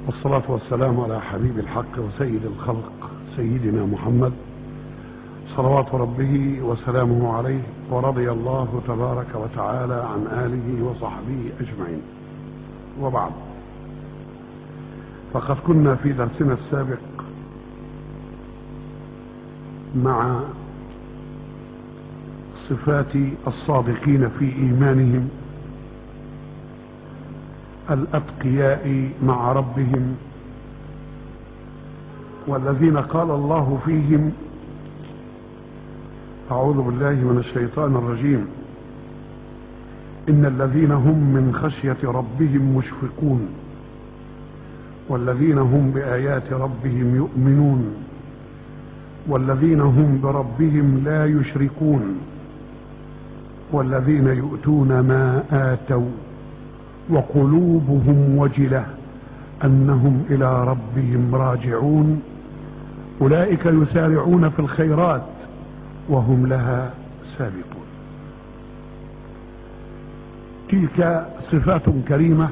والصلاة والسلام على حبيب الحق وسيد الخلق سيدنا محمد صلوات ربه وسلامه عليه، ورضي الله تبارك وتعالى عن آله وصحبه أجمعين. وبعد، فقد كنا في درسنا السابق مع صفات الصادقين في إيمانهم الأتقياء مع ربهم، والذين قال الله فيهم: أعوذ بالله من الشيطان الرجيم، إن الذين هم من خشية ربهم مشفقون والذين هم بآيات ربهم يؤمنون والذين هم بربهم لا يشركون والذين يؤتون ما آتوا وقلوبهم وجلة أنهم إلى ربهم راجعون أولئك يسارعون في الخيرات وهم لها سابقون. تلك صفات كريمة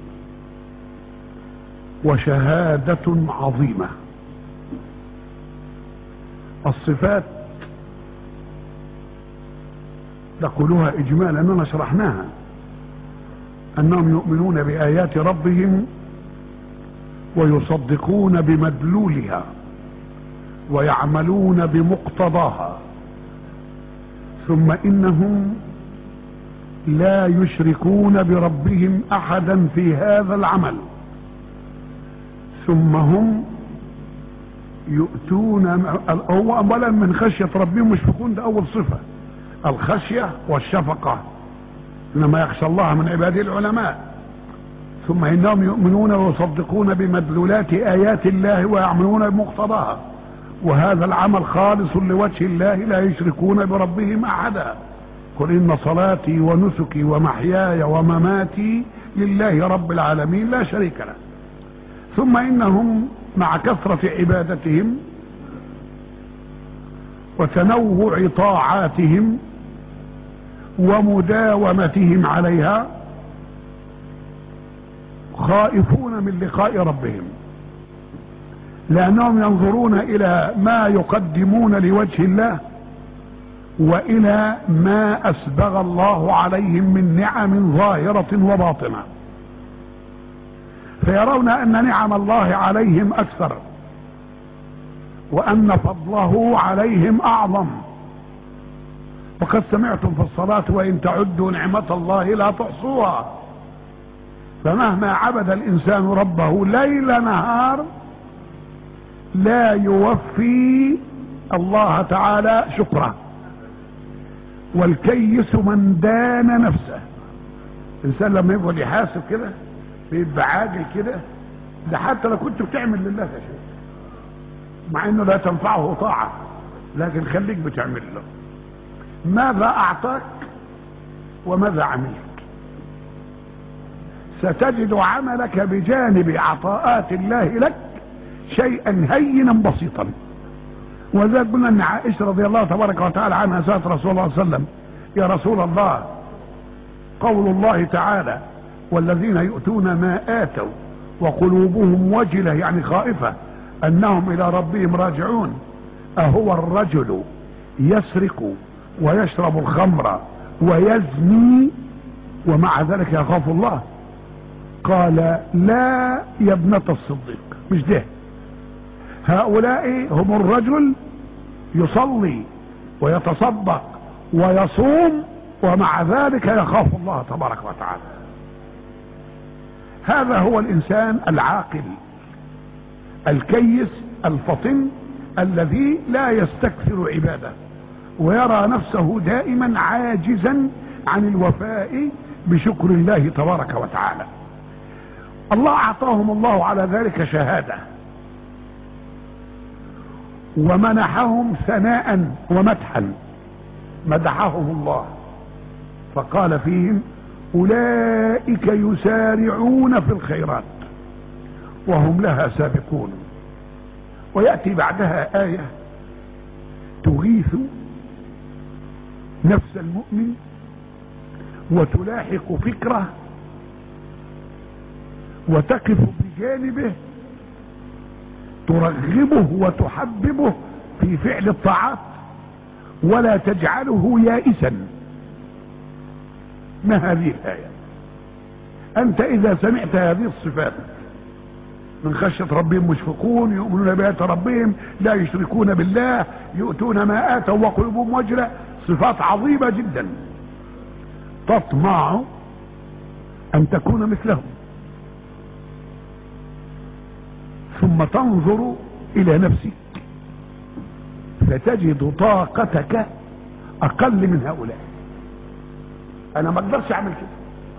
وشهادة عظيمة. الصفات نقولها إجمالا أننا شرحناها، أنهم يؤمنون بآيات ربهم ويصدقون بمدلولها ويعملون بمقتضاها، ثم إنهم لا يشركون بربهم أحدا في هذا العمل، ثم هم يؤتون هو أولا من خشية ربهم مشفقون. ده أول صفة، الخشية والشفقة، إنما يخشى الله من عباده العلماء. ثم إنهم يؤمنون ويصدقون بمدلولات آيات الله ويعملون بمقتضاها، وهذا العمل خالص لوجه الله لا يشركون بربهم أحدا. قل إن صلاتي ونسكي ومحياي ومماتي لله رب العالمين لا شريك له. ثم إنهم مع كثرة عبادتهم وتنوع طاعاتهم ومداومتهم عليها خائفون من لقاء ربهم، لأنهم ينظرون إلى ما يقدمون لوجه الله وإلى ما أسبغ الله عليهم من نعم ظاهرة وباطنة، فيرون أن نعم الله عليهم أكثر وأن فضله عليهم أعظم. وقد سمعتم في الصلاة: وإن تعدوا نعمة الله لا تحصوها. فمهما عبد الإنسان ربه ليل نهار لا يوفي الله تعالى شكره. والكيس من دان نفسه. الإنسان لما يبقى يحاسب كده بيبقى عاجل كده، ده حتى لو كنت بتعمل لله شيء مع انه لا تنفعه طاعة، لكن خليك بتعمل له. ماذا أعطاك وماذا عملت؟ ستجد عملك بجانب عطاءات الله لك شيئا هينا بسيطا. وذلك قلنا ان عائشة رضي الله تبارك وتعالى عنها سألت رسول الله صلى الله عليه وسلم: يا رسول الله، قول الله تعالى: والذين يؤتون ما آتوا وقلوبهم وجلة، يعني خائفة أنهم إلى ربهم راجعون، أهو الرجل يسرق ويشرب الخمر ويزني ومع ذلك يخاف الله؟ قال: لا يا ابنة الصديق، مش ده. هؤلاء هم الرجل يصلي ويتصدق ويصوم ومع ذلك يخاف الله تبارك وتعالى. هذا هو الإنسان العاقل الكيس الفطن الذي لا يستكثر عباده ويرى نفسه دائما عاجزا عن الوفاء بشكر الله تبارك وتعالى. الله أعطاهم الله على ذلك شهادة ومنحهم ثناء ومدحا. مدحهم الله فقال فيهم: أولئك يسارعون في الخيرات وهم لها سابقون. ويأتي بعدها آية تغيث نفس المؤمن وتلاحق فكره وتقف بجانبه ترغبه وتحببه في فعل الطاعات ولا تجعله يائسا. ما هذه الآية؟ أنت إذا سمعت هذه الصفات من خشية ربهم مشفقون، يؤمنون بآيات ربهم، لا يشركون بالله، يؤتون ما آتوا وقلوبهم وجلة، صفات عظيمة جدا، تطمع أن تكون مثلهم، ثم تنظر إلى نفسك فتجد طاقتك أقل من هؤلاء. أنا ما أقدرش أعمل كده،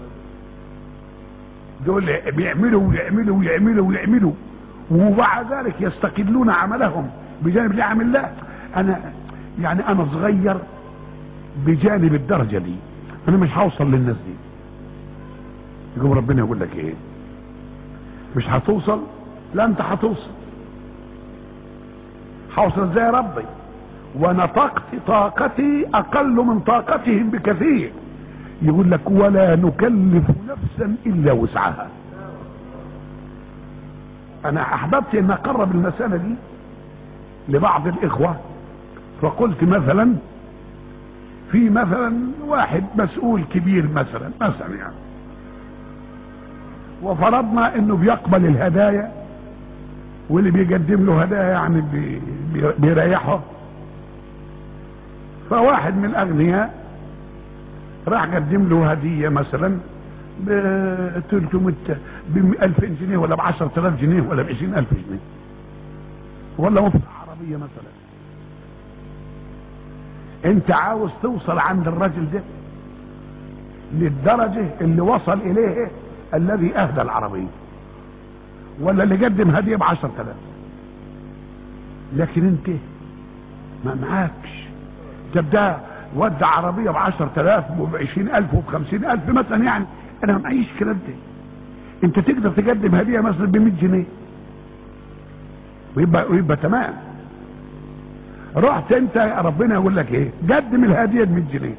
دول بيعملوا ويعملوا ويعملوا ويعملوا وبعد ذلك يستقلون عملهم بجانب نعم الله. أنا صغير بجانب الدرجة دي، أنا مش هوصل للناس دي. يقول ربنا يقول لك إيه؟ مش هتوصل؟ لا أنت هتوصل. هوصل إزاي يا ربي؟ وأنا طاقتي أقل من طاقتهم بكثير. يقول لك ولا نكلف نفسا الا وسعها. انا احببت ان اقرب المسألة دي لبعض الاخوة، فقلت مثلا في واحد مسؤول كبير مثلا يعني، وفرضنا انه بيقبل الهدايا واللي بيقدم له هدايا يعني بيريحه. فواحد من الاغنياء راح قدم له هدية مثلا ب 300 ب 2000 جنيه ولا ب 10000 جنيه ولا ب 20000 جنيه ولا مفرق عربية مثلا. انت عاوز توصل عند الرجل ده للدرجة اللي وصل اليه الذي اهدى العربية ولا اللي قدم هدية ب 10000؟ لكن انت ما معاكش. تبدأ ودع عربية ب 10000 وب 20000 وب 50000 مثلا، يعني انا ما معيش الكلام ده. انت تقدر تقدم هدية مثلا ب 100 جنيه ويبقى تمام. رحت انت ربنا يقول لك ايه؟ قدم الهدية ب 100 جنيه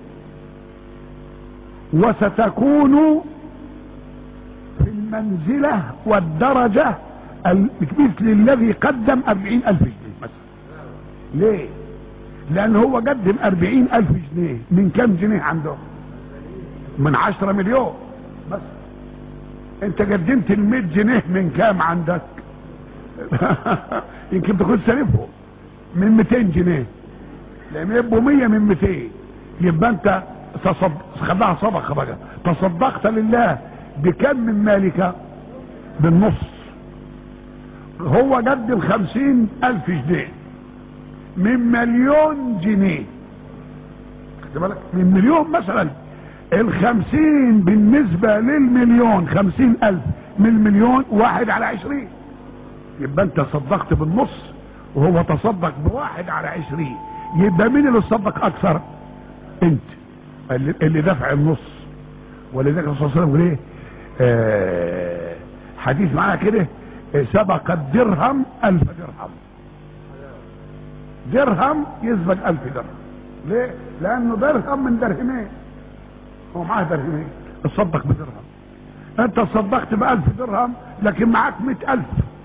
وستكون في المنزلة والدرجة مثل الذي قدم 40000 جنيه مثلا. ليه؟ لان هو قدم 40000 جنيه من كم جنيه عنده؟ من 10 مليون بس. انت قدمت ال 100 جنيه من كام عندك؟ يمكن تكون سالفه من 200 جنيه، لان يبقوا 100 من 200 يبقى انت خدها صدقه بقى. تصدقت لله بكم من مالك؟ بالنص. هو قدم 50000 جنيه من 1,000,000 جنيه، خد بالك، من مليون مثلا. 50 بالنسبة للمليون 50,000 من المليون 1/20، يبقى انت صدقت بالنص وهو تصدق ب1/20. يبقى مين اللي صدق اكثر؟ انت اللي دفع النص. ولذلك الرسول صلى الله عليه وسلم يقول ايه؟ حديث معانا كده، سبق الدرهم 1000 درهم. درهم يسبق 1000 درهم. ليه؟ لانه درهم من درهمين، هو معاه درهمين، تصدق بدرهم. انت صدقت ب1000 درهم لكن معاك 100,000،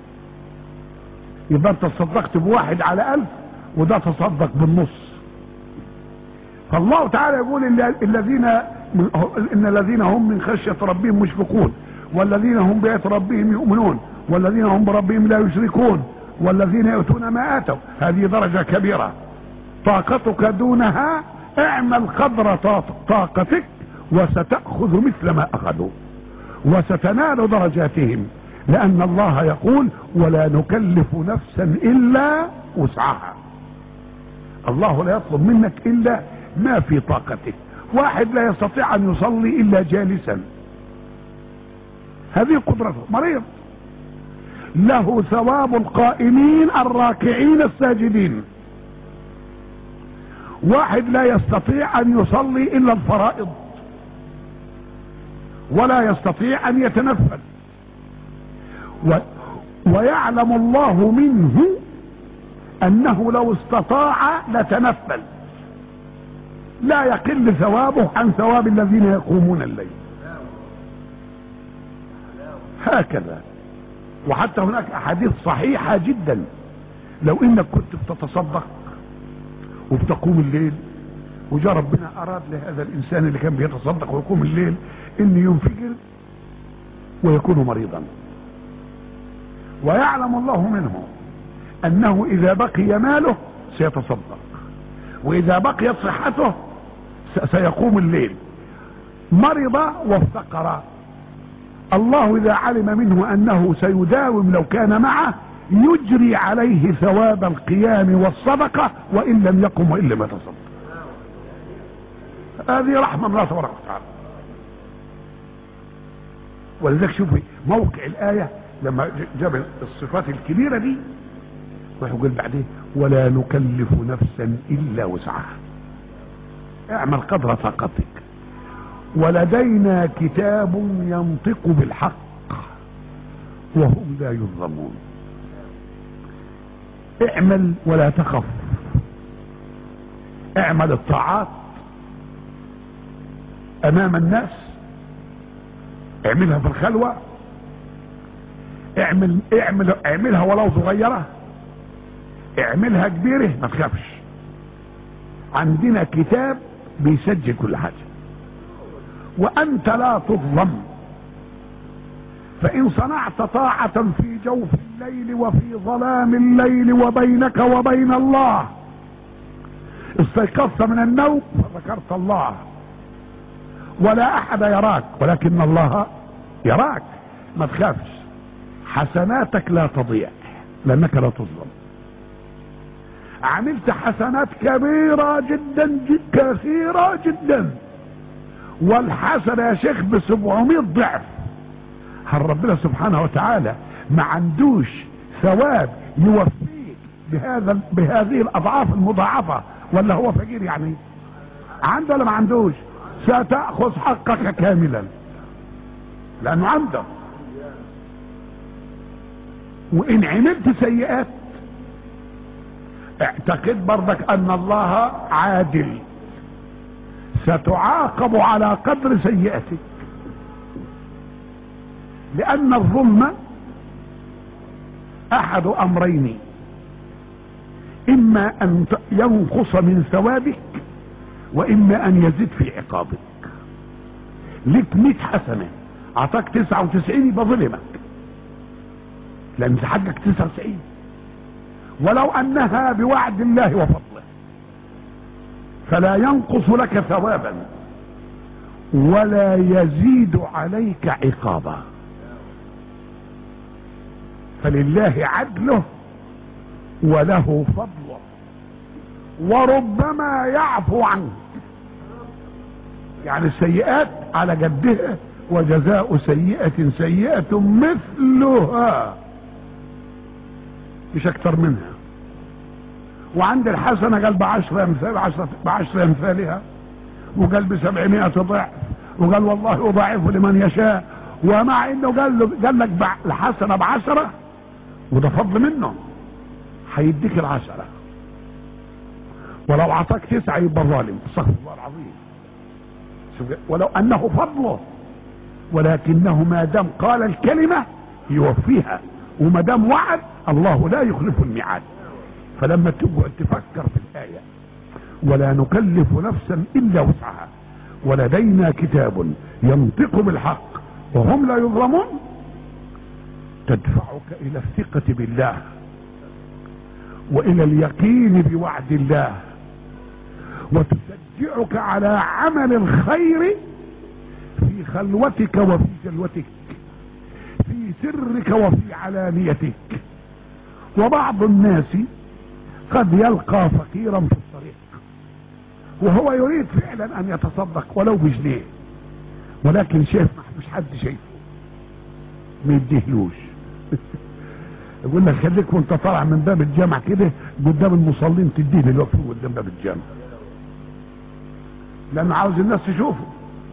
يبقى انت صدقت ب1/1000 وده تصدق بالنص. فالله تعالى يقول ان الذين هم من خشية ربهم مشفقون، والذين هم بآيات ربهم يؤمنون، والذين هم بربهم لا يشركون، والذين يؤتون ما آتوا. هذه درجة كبيرة. طاقتك دونها، اعمل قدر طاقتك وستأخذ مثل ما أخذوا وستنال درجاتهم، لأن الله يقول ولا نكلف نفسا إلا وسعها. الله لا يطلب منك إلا ما في طاقتك. واحد لا يستطيع أن يصلي إلا جالسا، هذه قدرته. مريض له ثواب القائمين الراكعين الساجدين. واحد لا يستطيع أن يصلي إلا الفرائض ولا يستطيع أن يتنفل، ويعلم الله منه أنه لو استطاع لتنفل، لا يقل ثوابه عن ثواب الذين يقومون الليل. هكذا. وحتى هناك احاديث صحيحة جدا، لو انك كنت بتتصدق وبتقوم الليل، وجاء ربنا اراد لهذا الانسان اللي كان بيتصدق ويقوم الليل انه ينفجر ويكون مريضا، ويعلم الله منه انه اذا بقي ماله سيتصدق، واذا بقيت صحته سيقوم الليل، مرض وافتقر، الله اذا علم منه انه سيداوم لو كان معه يجري عليه ثواب القيام والصدقة وان لم يقم وان لم يتصدق. هذه رحمة من الله تبارك وتعالى. ولذلك شوفي موقع الآية لما جاب الصفات الكبيرة دي، ويقول بعدين ولا نكلف نفسا إلا وسعها، اعمل قدر طاقتك، ولدينا كتاب ينطق بالحق وهم لا يظلمون. اعمل ولا تخف، اعمل الطاعات امام الناس، اعملها في الخلوة، اعملها ولو صغيرة، اعملها كبيرة، ما تخافش، عندنا كتاب بيسجل كل حاجة، وانت لا تظلم. فان صنعت طاعة في جوف الليل وفي ظلام الليل وبينك وبين الله، استيقظت من النوم فذكرت الله، ولا احد يراك ولكن الله يراك، ما تخافش، حسناتك لا تضيع لانك لا تظلم. عملت حسنات كبيرة جدا كثيرة جدا، والحسنة يا شيخ ب700 ضعف، هل ربنا سبحانه وتعالى ما عندوش ثواب يوفيك بهذه الاضعاف المضاعفة؟ ولا هو فقير يعني؟ عنده ولا ما عندوش؟ ستأخذ حقك كاملا لانه عنده. وان عملت سيئات اعتقد برضك ان الله عادل، ستعاقب على قدر سيئتك، لان الظلم احد امرين، اما ان ينقص من ثوابك واما ان يزيد في عقابك. لك 100 حسنة اعطاك 99 يبقى ظلمك، لان حقك 99، ولو انها بوعد الله وفضله فلا ينقص لك ثوابا ولا يزيد عليك عقابا. فلله عدله وله فضله، وربما يعفو عنك، يعني السيئات على قدها، وجزاء سيئة سيئة مثلها، مش اكتر منها. وعند الحسنة قال بعشر امثالها، وقال ب700 ضعف، وقال والله اضاعف لمن يشاء. ومع انه قال لك الحسنة ب10، وده فضل منه، هيديك ال10، ولو اعطاك 9 يبقى ظالم، استغفر الله العظيم. ولو انه فضله، ولكنه ما دام قال الكلمة يوفيها، وما دام وعد الله لا يخلف الميعاد. فلما تقعد تفكر في الآية ولا نكلف نفسا إلا وسعها ولدينا كتاب ينطق بالحق وهم لا يظلمون، تدفعك إلى الثقة بالله وإلى اليقين بوعد الله، وتشجعك على عمل الخير في خلوتك وفي جلوتك، في سرك وفي علانيتك. وبعض الناس قد يلقى فقيرا في الطريق وهو يريد فعلا ان يتصدق ولو بجنيه، ولكن شايف مش حد شايفه ما يديهلوش يقول لك خليك وانت طالع من باب الجامع كده قدام المصلين تديه اللي واقفين قدام باب الجامع، لانه عاوز الناس تشوفه.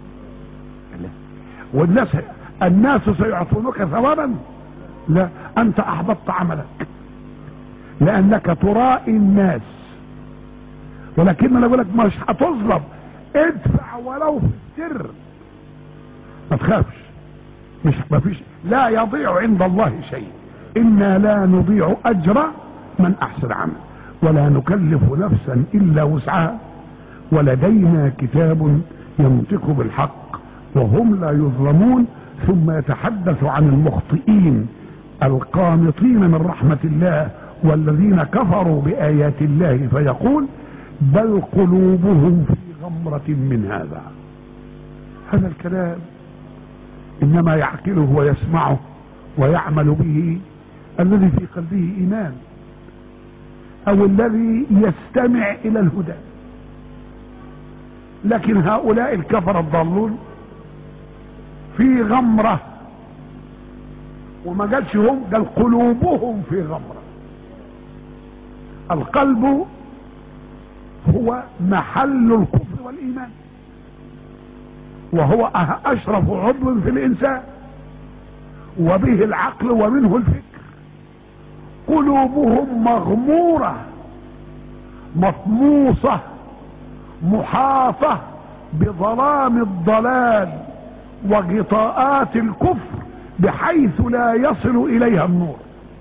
الناس سيعطونك ثوابا؟ لا، انت احبطت عملك لانك ترائي الناس. ولكن انا اقول لك مش هتظلم، ادفع ولو في السر، ما تخافش، ما فيش، لا يضيع عند الله شيء. إنا لا نضيع أجر من أحسن عمل ولا نكلف نفسا إلا وسعها ولدينا كتاب ينطق بالحق وهم لا يظلمون. ثم يتحدث عن المخطئين القانطين من رحمة الله والذين كفروا بآيات الله فيقول بل قلوبهم في غمرة من هذا. هذا الكلام إنما يعقله ويسمعه ويعمل به الذي في قلبه إيمان أو الذي يستمع إلى الهدى. لكن هؤلاء الكفر الضالون في غمرة، وما قالش هم، قال قلوبهم في غمرة. القلب هو محل الكفر والإيمان وهو أشرف عضو في الإنسان وبه العقل ومنه الفكر. قلوبهم مغمورة مطموسة محاطة بظلام الضلال وغطاءات الكفر بحيث لا يصل إليها النور.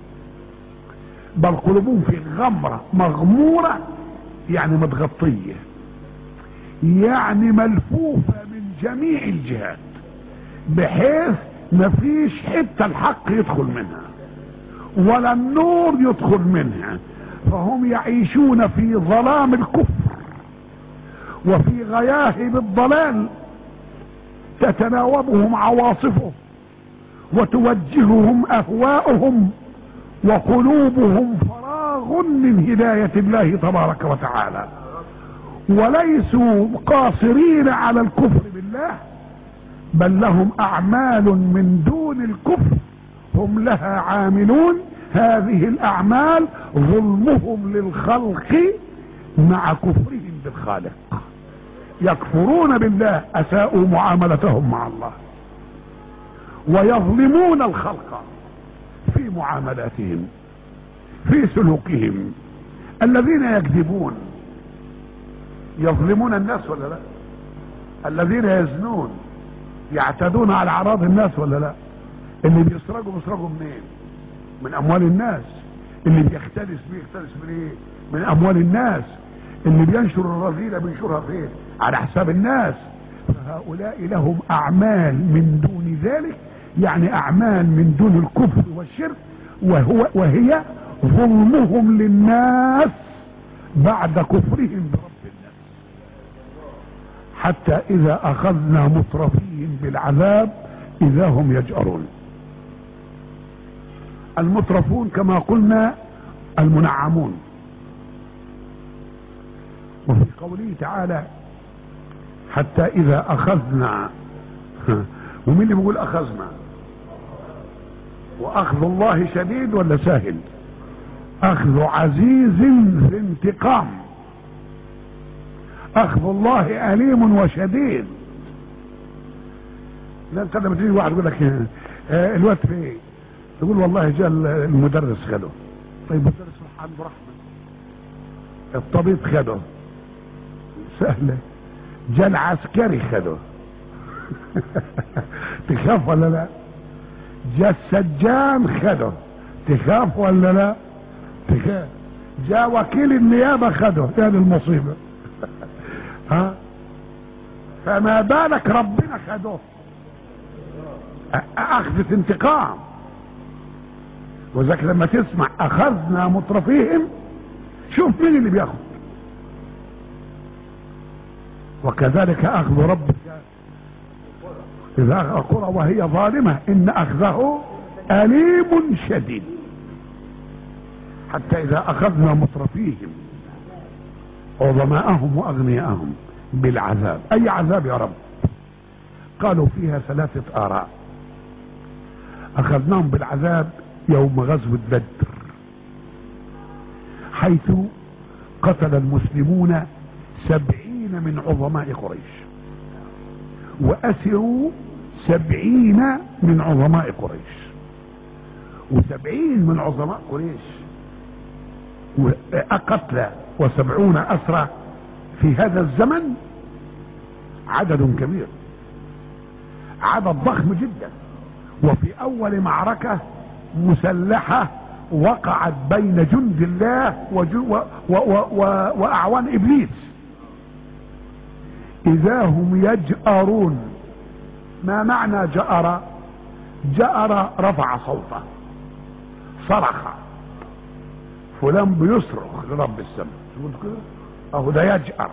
بل قلوبهم في غمرة، مغمورة يعني متغطية، يعني ملفوفة من جميع الجهات بحيث مفيش حتة الحق يدخل منها ولا النور يدخل منها. فهم يعيشون في ظلام الكفر وفي غياهب الضلال تتناوبهم عواصفه وتوجههم أهواؤهم وقلوبهم فراغ من هداية الله تبارك وتعالى. وليسوا قاصرين على الكفر بالله بل لهم أعمال من دون الكفر هم لها عاملون. هذه الأعمال ظلمهم للخلق مع كفرهم بالخالق. يكفرون بالله، أساءوا معاملتهم مع الله، ويظلمون الخلق في معاملاتهم في سلوكهم. الذين يكذبون يظلمون الناس ولا لا؟ الذين يزنون يعتدون على أعراض الناس ولا لا؟ اللي بيسرقوا منين؟ من أموال الناس. اللي بيختلس من ايه؟ من أموال الناس. اللي بينشر الرذيلة بينشرها فين؟ على حساب الناس. فهؤلاء لهم أعمال من دون ذلك، يعني أعمال من دون الكفر والشرك، وهي ظلمهم للناس بعد كفرهم برب الناس. حتى إذا أخذنا مترفيهم بالعذاب إذا هم يجأرون. المترفون كما قلنا المنعمون. وفي قوله تعالى حتى إذا أخذنا، ومين اللي بيقول أخذنا؟ وأخذ الله شديد ولا سهل؟ أخذ عزيز ذي انتقام. أخذ الله أليم وشديد. لا انت لما تيجي واحد يقول لك الوقت في ايه؟ تقول والله جاء المدرس خده. طيب المدرس عنده رحمة. الطبيب خده سهلة. جاء العسكري خده تخاف ولا لا؟ جاء السجان خده تخاف ولا لا؟ تخاف. جاء وكيل النيابة خده. يعني المصيبة ها؟ فما بالك ربنا خده. أخذت انتقام. وذلك لما تسمع أخذنا مترفيهم شوف مين اللي بياخد. وكذلك أخذ ربك إذا أخذ القرى وهي ظالمة إن أخذه أليم شديد. حتى إذا أخذنا مترفيهم عظماءهم وأغنياءهم بالعذاب. أي عذاب يا رب؟ قالوا فيها ثلاثة آراء. أخذناهم بالعذاب يوم غزوة بدر حيث قتل المسلمون 70 من عظماء قريش وأسروا 70 من عظماء قريش. و70 من عظماء قريش قتلى و70 أسرى في هذا الزمن عدد كبير، عدد ضخم جدا. وفي اول معركة مسلحة وقعت بين جند الله واعوان ابليس، اذا هم يجأرون. ما معنى جأر؟ جأر رفع صوته، صرخ، فلان بيصرخ لرب السماء، اهو ده يجأر.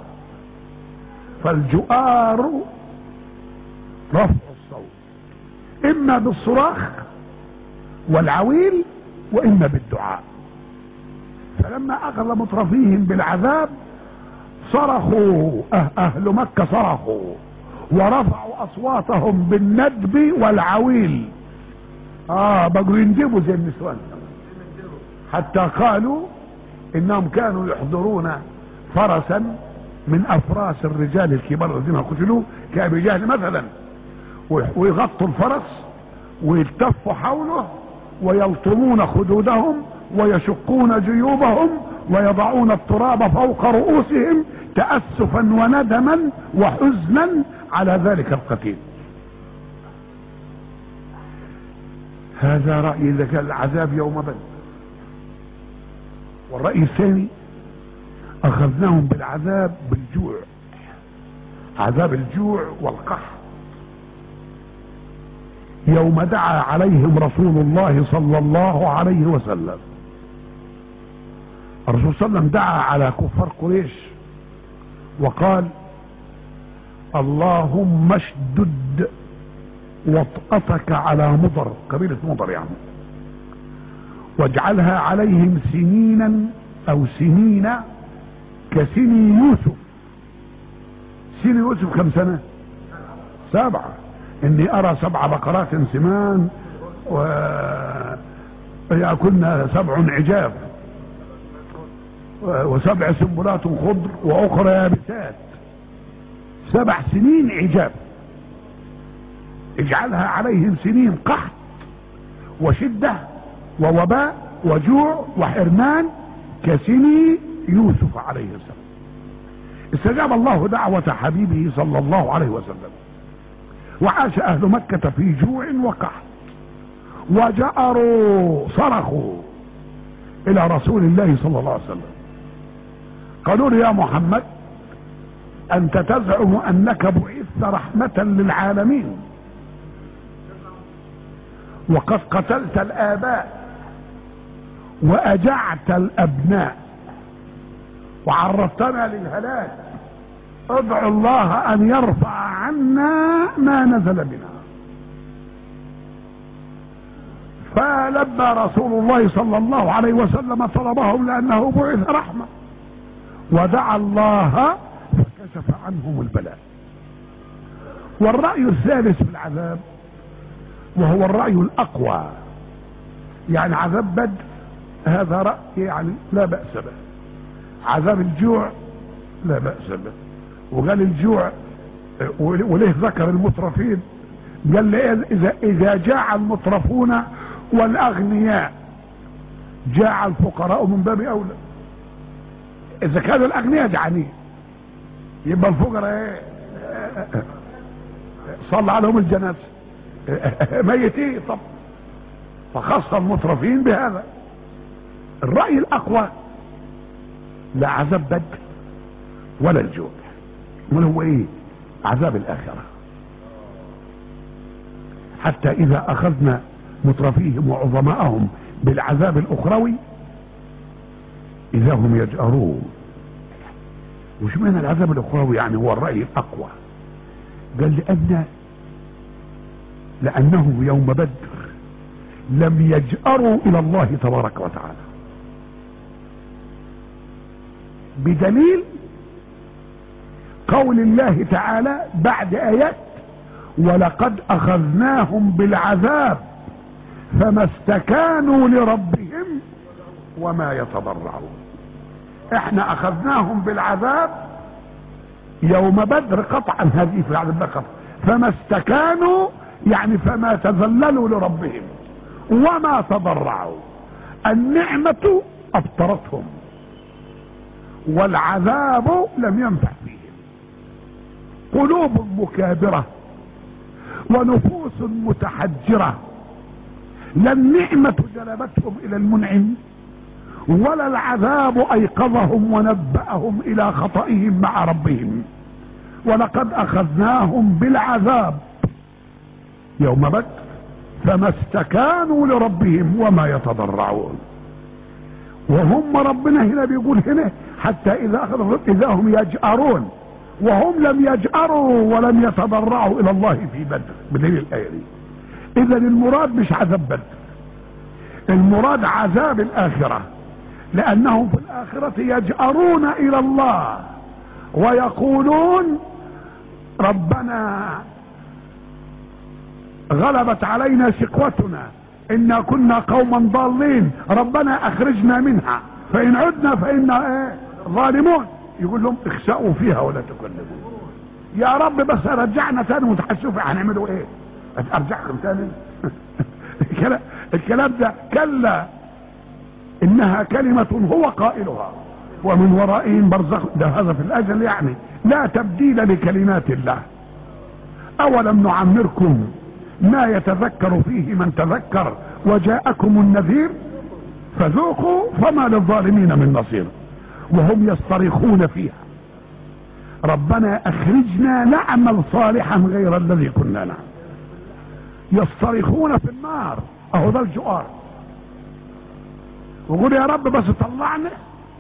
فالجؤار رفع الصوت، اما بالصراخ والعويل واما بالدعاء. فلما اخذ مترفيهم بالعذاب صرخوا، اهل مكة صرخوا ورفعوا اصواتهم بالندب والعويل. بقوا يندبوا زي النسوان، حتى قالوا انهم كانوا يحضرون فرسا من افراس الرجال الكبار الذين قتلوا كأبي جهل مثلا، ويغطوا الفرس ويلتفوا حوله ويلطمون خدودهم ويشقون جيوبهم ويضعون التراب فوق رؤوسهم تأسفا وندما وحزنا على ذلك القتيل. هذا رأي ذكاء العذاب يوم بدر. والرأي الثاني أخذناهم بالعذاب بالجوع، عذاب الجوع والقحط، يوم دعا عليهم رسول الله صلى الله عليه وسلم. الرسول صلى الله عليه وسلم دعا على كفار قريش وقال: اللهم اشدد وطأتك على مضر، قبيلة مضر يعني، واجعلها عليهم سنينا او سنين كسني يوسف. سني يوسف كم سنة؟ 7. اني ارى 7 بقرات سمان ويأكلن 7 عجاف و7 سنبلات خضر واخرى يابسات. 7 سنين عجاف. اجعلها عليهم سنين قحط وشدة ووباء وجوع وحرمان كسني يوسف عليه السلام. استجاب الله دعوة حبيبه صلى الله عليه وسلم، وعاش اهل مكة في جوع وقحط، وجأروا صرخوا الى رسول الله صلى الله عليه وسلم، قالوا له: يا محمد، انت تزعم انك بعثت رحمة للعالمين، وقد قتلت الآباء وأجعت الأبناء وعرضتنا للهلاك، ادعو الله أن يرفع عنا ما نزل بنا. فلبى رسول الله صلى الله عليه وسلم طلبهم لأنه بعث رحمة، ودعا الله فكشف عنهم البلاء. والرأي الثالث في العذاب وهو الرأي الأقوى، يعني عذاب بدر هذا رأي يعني لا بأس به، عذاب الجوع لا بأس به. وقال الجوع وليه ذكر المترفين؟ قال لي إذا جاع المترفون والأغنياء جاع الفقراء من باب أولى. إذا كانوا الأغنياء جعانين يبقى الفقراء ايه؟ صلى عليهم الجنازة ميتين. طب فخص المترفين بهذا. الرأي الأقوى لا عذاب بدر ولا الجوع، من هو ايه؟ عذاب الآخرة. حتى إذا أخذنا مترفيهم وعظماءهم بالعذاب الأخروي إذا هم يجأرون. وش معنى العذاب الأخروي؟ يعني هو الرأي الأقوى. قال لأنه يوم بدر لم يجأروا إلى الله تبارك وتعالى، بدليل قول الله تعالى بعد آيات: ولقد أخذناهم بالعذاب فما استكانوا لربهم وما يتضرعون. احنا أخذناهم بالعذاب يوم بدر قطعا، هذه في العذاب قطعا، فما استكانوا يعني فما تذللوا لربهم وما تضرعوا. النعمة أبطرتهم والعذاب لم ينفع فيهم. قلوب مكابرة ونفوس متحجرة لا النعمة جلبتهم الى المنعم ولا العذاب ايقظهم ونبأهم الى خطئهم مع ربهم. ولقد اخذناهم بالعذاب يوم بدر فما استكانوا لربهم وما يتضرعون. وهم ربنا هنا بيقول هنا حتى اذا اخذوا اذا هم يجأرون، وهم لم يجأروا ولم يتضرعوا الى الله في بدر بدليل الايه دي. اذا المراد مش عذاب بدر، المراد عذاب الاخره، لانهم في الاخره يجأرون الى الله ويقولون ربنا غلبت علينا شقوتنا انا كنا قوما ضالين ربنا اخرجنا منها فان عدنا فانا ظالمون. يقول لهم اخسأوا فيها ولا تكلمون. يا رب بس رجعنا تاني وتحسوا هنعملوا ايه؟ ارجعكم تاني؟ الكلام ده كلا انها كلمة هو قائلها ومن ورائهم برزخ. ده هذا في الاجل يعني لا تبديل لكلمات الله. اولم نعمركم ما يتذكر فيه من تذكر وجاءكم النذير فذوقوا فما للظالمين من نصير. وهم يصطرخون فيها ربنا اخرجنا نعمل صالحا غير الذي كنا نعمل. يصطرخون في النار اهو ده الجؤار، وقول يا رب بس طلعنا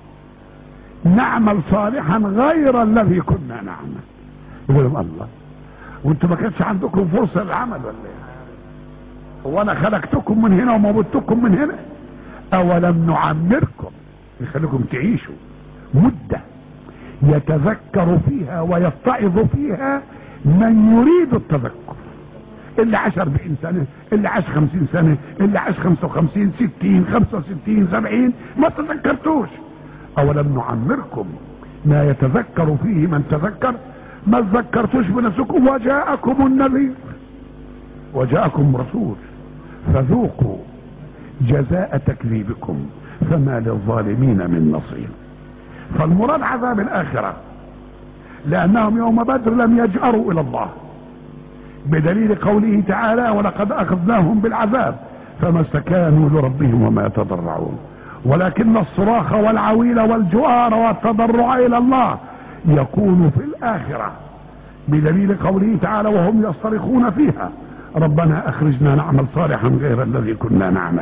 نعمل صالحا غير الذي كنا نعمل. يقول لهم الله وانتوا ما كانش عندكم فرصه للعمل ولا ايه؟ وانا خلقتكم من هنا وموتكم من هنا؟ اولم نعمركم يخليكم تعيشوا مده يتذكر فيها ويتعظ فيها من يريد التذكر، اللي عاش 40 سنه، اللي عاش 50 سنه، اللي عاش 55 60 65 70 ما تذكرتوش. اولم نعمركم ما يتذكر فيه من تذكر، ما تذكرتوش بنفسكم وجاءكم النذير وجاءكم رسول فذوقوا جزاء تكذيبكم فما للظالمين من نصير. فالمراد عذاب الاخره لانهم يوم بدر لم يجأروا الى الله بدليل قوله تعالى ولقد اخذناهم بالعذاب فما استكانوا لربهم وما يتضرعون. ولكن الصراخ والعويل والجؤار والتضرع الى الله يكون في الاخره بدليل قوله تعالى وهم يصطرخون فيها ربنا اخرجنا نعمل صالحا غير الذي كنا نعمل.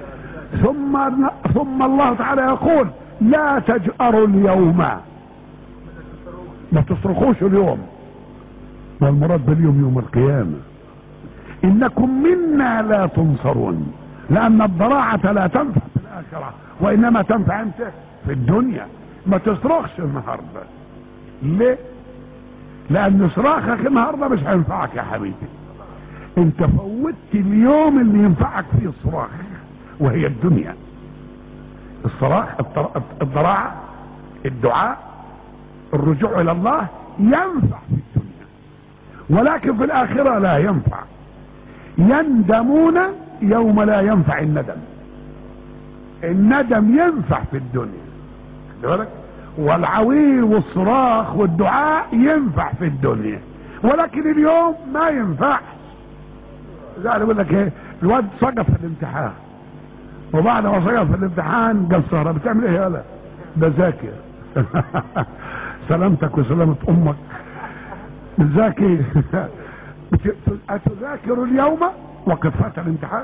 ثم الله تعالى يقول لا تجأروا اليوم، ما تصرخوش اليوم، والمراد باليوم يوم القيامة. انكم منا لا تنصرون، لان الضراعة لا تنفع في الاخرة وانما تنفع انت في الدنيا. ما تصرخش النهاردة. ليه؟ لان صراخك النهاردة مش هينفعك يا حبيبي. انت فوتت اليوم اللي ينفعك فيه الصراخ وهي الدنيا. الصراخ الضراعة الدعاء الرجوع الى الله ينفع في الدنيا، ولكن في الاخرة لا ينفع. يندمون يوم لا ينفع الندم. الندم ينفع في الدنيا بالك، والعويل والصراخ والدعاء ينفع في الدنيا، ولكن اليوم ما ينفع. زي يقول لك ايه، الواد سقط في الامتحان وبعد ما سقط في الامتحان قال سهرة بتعمل ايه؟ يالا بذاكر. سلامتك وسلامة امك. بتذاكر. أتذاكر اليوم وقد فات الامتحان؟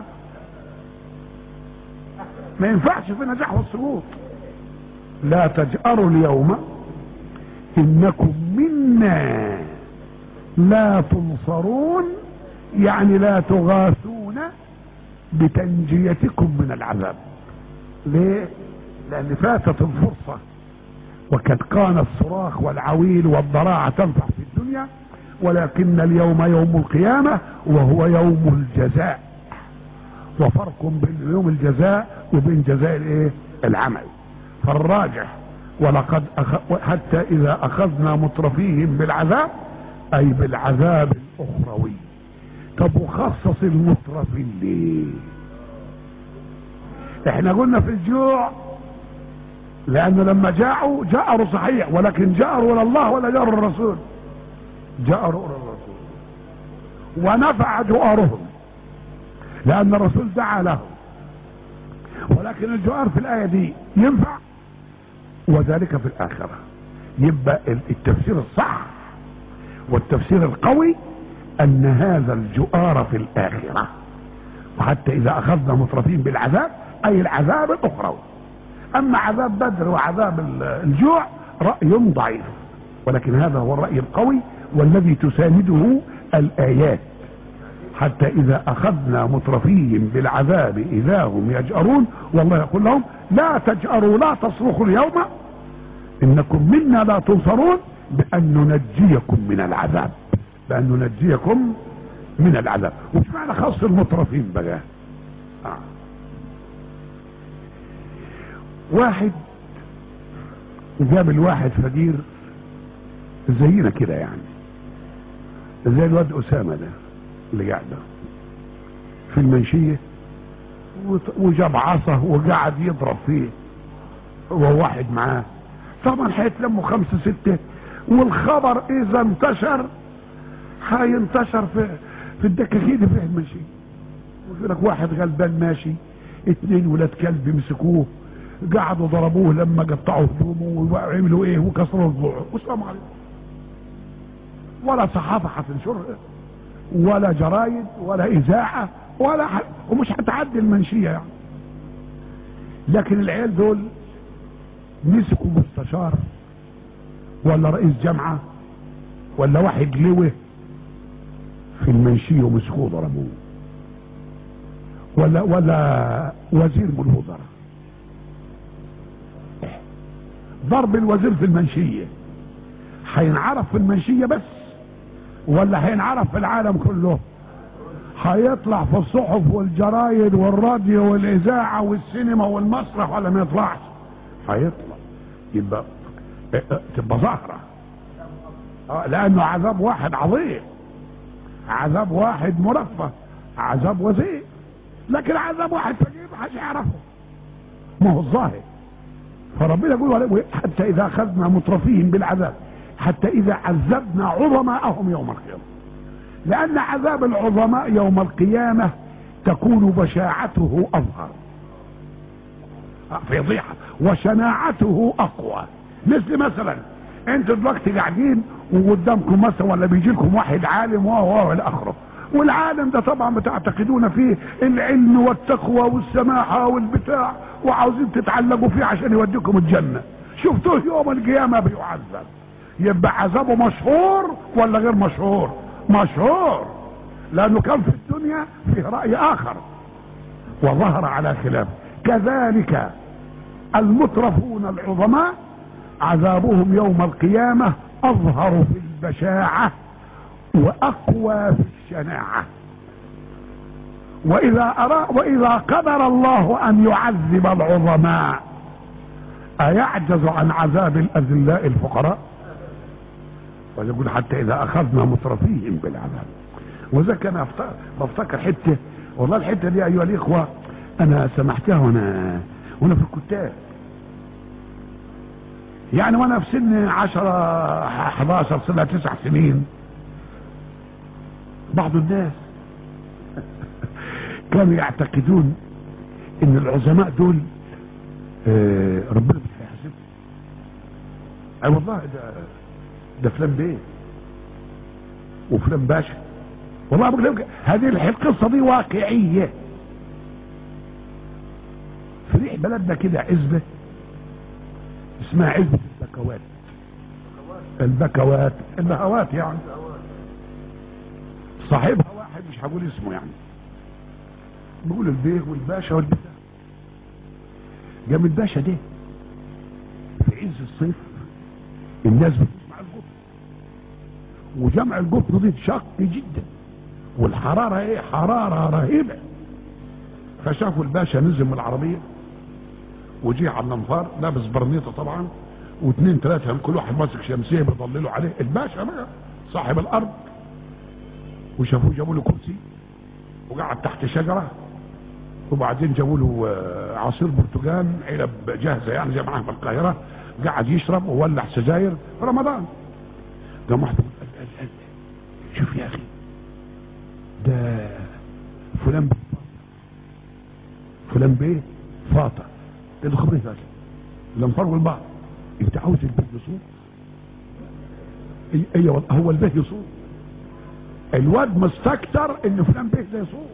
ما ينفعش في نجاح والسقوط. لا تجأروا اليوم انكم منا لا تنصرون، يعني لا تغاثون بتنجيتكم من العذاب. ليه؟ لان فاتت الفرصة، وقد كان الصراخ والعويل والضراعة تنفع في الدنيا، ولكن اليوم يوم القيامة وهو يوم الجزاء. وفرق بين يوم الجزاء وبين جزاء الايه؟ العمل. فالراجح ولقد حتى اذا اخذنا مترفيهم بالعذاب اي بالعذاب الاخروي. طب وخصص المترفين ليه؟ احنا قلنا في الجوع لانه لما جاءوا صحيح، ولكن جاءوا الى الله ولا جاءوا الرسول؟ جاءوا الى الرسول ونفع جوارهم. لان الرسول دعا له. ولكن الجوار في الايه دي ينفع، وذلك في الاخره. يبقى التفسير الصح والتفسير القوي ان هذا الجؤار في الاخره، وحتى اذا اخذنا مترفين بالعذاب اي العذاب الاخروي. اما عذاب بدر وعذاب الجوع راي ضعيف، ولكن هذا هو الراي القوي والذي تسانده الايات. حتى اذا اخذنا مترفيهم بالعذاب اذا هم يجأرون، والله يقول لهم لا تجأروا لا تصرخوا اليوم انكم منا لا تنصرون بان ننجيكم من العذاب، بان ننجيكم من العذاب. وش معنى خاص المترفين بقى؟ واحد جاب الواحد فقير زينا كده، يعني زي الواد اسامه ده اللي قاعد في المنشيه، وجاب عصا وقعد يضرب فيه هو واحد معاه. طبعا هيتلموا 5 6، والخبر اذا انتشر هينتشر في الدكاكين في المنشيه. يقول لك واحد غلبان ماشي، 2 ولاد كلب مسكوه قعدوا ضربوه لما قطعوا هدومه وعملوا ايه وكسروا ضلوعه. والسلام عليكم. ولا صحافه هتنشرها ولا جرايد ولا اذاعه ولا ومش هتعدي المنشيه يعني. لكن العيال دول مسكوا مستشار ولا رئيس جامعه ولا واحد لوه في المنشيه ومسكوه ضربوه، ولا وزير من الوزراء. ضرب الوزير في المنشيه هينعرف في المنشيه بس ولا هينعرف في العالم كله؟ هيطلع في الصحف والجرايد والراديو والاذاعه والسينما والمسرح ولا ما يطلعش؟ هيطلع. يبقى تبقى ظاهره. لانه عذاب واحد عظيم، عذاب واحد مرفه، عذاب وزير. لكن عذاب واحد فقير محدش يعرفه، ما هو الظاهر. فربنا يقول حتى اذا اخذنا مترفيهم بالعذاب، حتى اذا عذبنا عظماءهم يوم القيامه. لان عذاب العظماء يوم القيامه تكون بشاعته اظهر، فضيحه، وشناعته اقوى. مثلا انتوا دلوقتي قاعدين وقدامكم مثلا ولا بيجي لكم واحد عالم وهو الى اخره، والعالم ده طبعا بتعتقدون فيه العلم والتقوى والسماحه والبتاع، وعاوزين تتعلقوا فيه عشان يوديكم الجنه. شفتوه يوم القيامه بيعذب. يبقى عذابه مشهور ولا غير مشهور؟ مشهور، لانه كان في الدنيا فيه راي اخر وظهر على خلافه. كذلك المترفون العظماء عذابهم يوم القيامه اظهر في البشاعه واقوى في الشناعه. واذا قدر الله ان يعذب العظماء ايعجز عن عذاب الاذلاء الفقراء؟ ويقول حتى اذا اخذنا مترفيهم بالعذاب. وذاك انا بفتكر حته، والله الحته دي ايها الاخوه انا سمعتها وانا في الكتاب، يعني وانا في سن 10 11 سنه 9 سنين. بعض الناس كانوا يعتقدون ان العظماء دول ربنا مش هيحاسبهم. اي والله ده فلان بيه وفلان باشا. والله بقول لك هذه القصه دي واقعيه. في بلدنا كده عزبه اسمها عزبه البكوات البهوات يعني. صاحبها واحد مش هقول اسمه يعني، بيقول البيه والباشا والبتاع. جاب الباشا ده في عز الصيف الناس بتسمع القطن، وجمع القطن دي شق جدا، والحراره ايه حراره رهيبه. فشافوا الباشا نزل من العربيه وجي على الانفار لابس برنيطه طبعا، واثنين ثلاثه كل واحد ماسك شمسيه بيضللوا عليه. الباشا بقى صاحب الارض. وشافوه جابوا له كرسي وقعد تحت شجره، وبعدين جابوا له عصير برتقال علب جاهزه يعني زي معاهم في القاهره، قعد يشرب وولع سجاير في رمضان. قام واحد شوف يا اخي ده فلان فلان بيه فاطر قال له خبرني فاطر لما فرقوا البعض انت عاوز البيه يصوم؟ ايوه هو البيه يصوم، الواد مستكتر ان فلان بيه ده يصوم.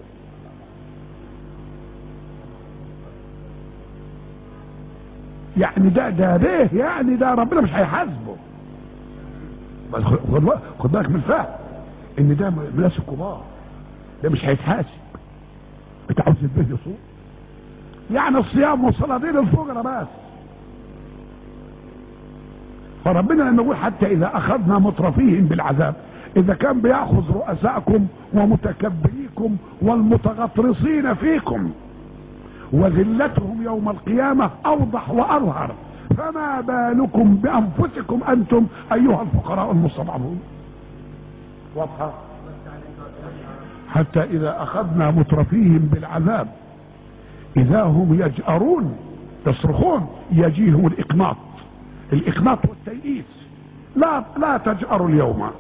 يعني ده بيه، يعني ده ربنا مش هيحاسبه. بس خد بالك من الفهم ان ده من الناس الكبار، ده مش هيتحاسب. انت عاوز البيه يصوم؟ يعني الصيام والصلاه دي للفقراء بس. فربنا لما يقول حتى اذا اخذنا مترفيهم بالعذاب، اذا كان بياخذ رؤساءكم ومتكبريكم والمتغطرسين فيكم وذلتهم يوم القيامة اوضح واظهر، فما بالكم بانفسكم انتم ايها الفقراء المستضعفون. واضحة؟ حتى اذا اخذنا مترفيهم بالعذاب اذا هم يجأرون يصرخون، يجيهم الاقناط. الاقناط والتيئيس، لا تجأروا اليوم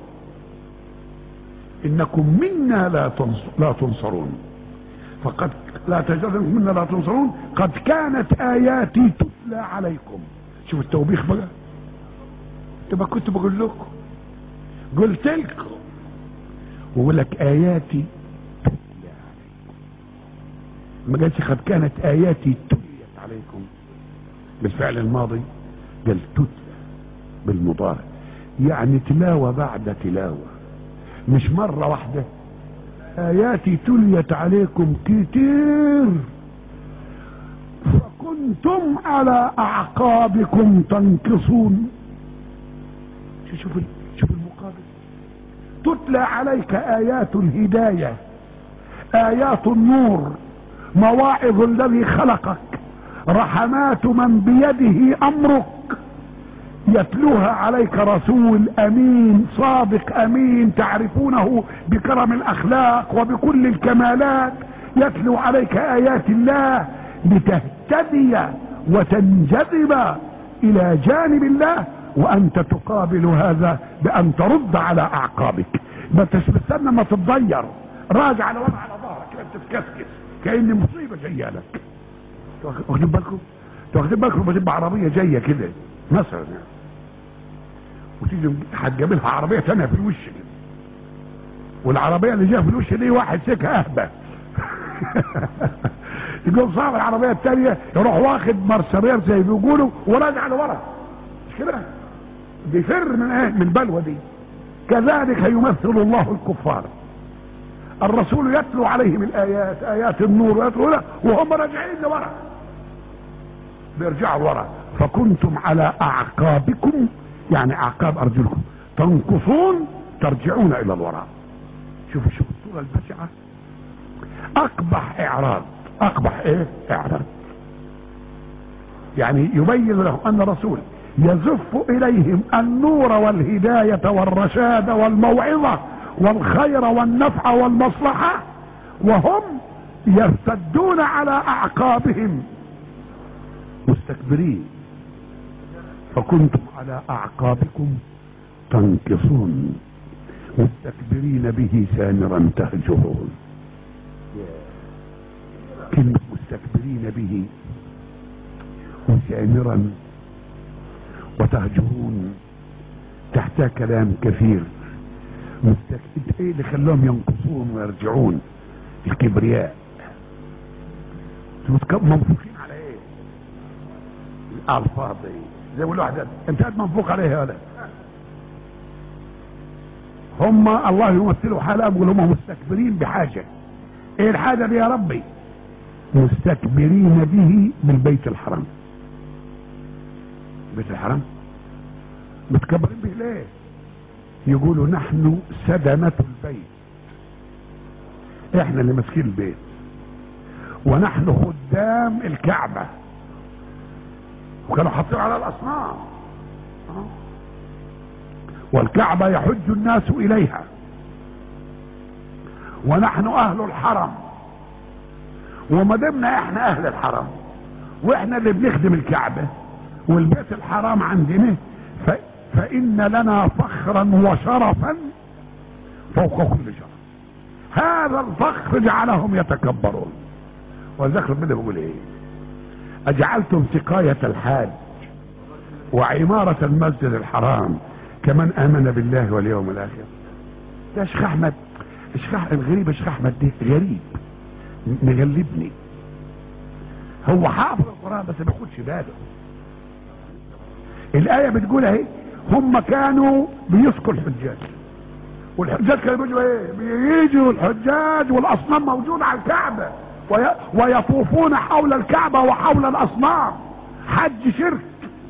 انكم منا لا تنصرون. فقد لا تجأروا منا لا تنصرون، قد كانت اياتي تتلى عليكم. شوف التوبيخ بقى، تبقى كنت بقول لكم، قلت لكم، ويقول لك اياتي تتلى عليكم، ما قالش قد كانت اياتي تليت عليكم بالفعل الماضي، قال تتلى بالمضارع، يعني تلاوة بعد تلاوة، مش مرة واحدة. آياتي تليت عليكم كتير فكنتم على أعقابكم تنكصون. شوف المقابل، تتلى عليك آيات الهداية، آيات النور، مواعظ الذي خلقك، رحمات من بيده أمرك، يتلوها عليك رسول امين صادق امين تعرفونه بكرم الاخلاق وبكل الكمالات، يتلو عليك ايات الله لتهتدي وتنجذب الى جانب الله، وانت تقابل هذا بان ترد على اعقابك. ما تستنى ما تتضير، راجع على وضع على ظهرك كده تتكسكس كأن مصيبه جايه لك. واخدين بالكم بتبقى عربيه جايه كده مثلا يعني، وتيجي هتجيب لها عربيه ثانيه في الوش كده، والعربيه اللي جايه في الوش دي واحد سكه اهبل يقوم صاحب العربيه الثانيه يروح واخد مرسرير زي ما بيقولوا وراجع لورا، مش كده؟ بيفر من ايه؟ من البلوه دي. كذلك يمثل الله الكفار، الرسول يتلو عليهم الايات، ايات النور، ويتلو وهم راجعين لورا، بيرجعوا ورا. فكنتم على اعقابكم، يعني اعقاب ارجلكم، تنقصون ترجعون الى الوراء. شوفوا الصورة البشعة، اقبح اعراض، اقبح ايه؟ اعراض. يعني يبين لهم ان الرسول يزف اليهم النور والهداية والرشاد والموعظة والخير والنفع والمصلحة، وهم يرتدون على اعقابهم مستكبرين. فكنتم على اعقابكم تنكصون مستكبرين به سامرا تهجرون. كلمة مستكبرين به وسامرا وتهجرون تحتها كلام كثير. ايه اللي خلاهم ينقصون ويرجعون؟ الكبرياء. منفوخين على ايه؟ الالفاظ دي زي ما الواحد انت قاعد منفوخ عليه ولا هم الله يمثلوا حالهم يقول هم مستكبرين بحاجه. ايه الحاجه دي يا ربي؟ مستكبرين به بالبيت الحرام. بيت الحرام متكبرين به ليه؟ يقولوا نحن سدنة البيت، احنا اللي ماسكين البيت، ونحن خدام الكعبة، وكانوا حاطين على الاصنام، والكعبة يحج الناس اليها، ونحن اهل الحرم، وما دمنا احنا اهل الحرم واحنا اللي بنخدم الكعبة والبيت الحرام عندنا، فإن لنا فخرا وشرفا فوق كل شرف. هذا الفخر جعلهم يتكبرون وذكر ربنا بيقول ايه؟ اجعلتم سقاية الحاج وعمارة المسجد الحرام كمن امن بالله واليوم الاخر. ده شيخ احمد، الغريب شيخ احمد ده غريب مغلبني. هو حافظ القرآن بس ما ياخدش باله. الآية بتقول اهي هم كانوا بيسقوا الحجاج، والحجاج كانوا بيجوا ايه؟ بيجوا الحجاج والاصنام موجودة على الكعبة ويطوفون حول الكعبة وحول الاصنام، حج شرك.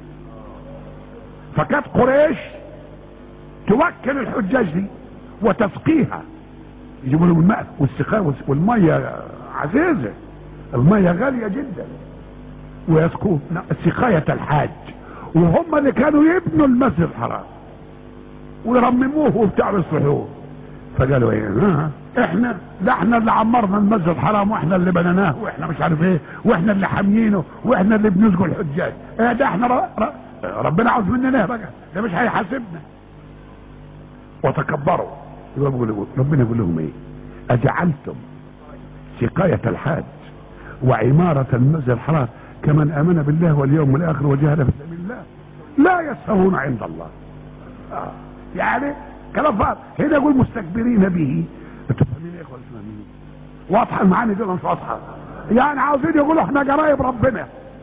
فكانت قريش توكل الحجاج دي وتسقيها، يجيبوا لهم الماء والسقاء والمية عزيزة، المية غالية جدا، ويسقوه سقاية الحاج. وهم اللي كانوا يبنوا المسجد الحرام ويرمموه وبتاع يصلحوه. فقالوا ايه؟ احنا اللي عمرنا المسجد الحرام، واحنا اللي بنيناه، واحنا مش عارف ايه، واحنا اللي حاميينه، واحنا اللي بنسقوا الحجاج. ايه ده؟ احنا ربنا عاوز مننا بقى، ده مش هيحاسبنا. وتكبروا. ربنا يقول لهم ايه؟ اجعلتم سقاية الحاج وعمارة المسجد الحرام كمن امن بالله واليوم الاخر وجاهد في سبيل الله لا يستوون عند الله. يعني كلام فاضي. هنا يقول مستكبرين به. انتوا فاهمين ايه يا اخوان؟ فاهمين؟ واضحه المعاني دي مش واضحه؟ يعني عاوزين يقولوا احنا جرايب ربنا،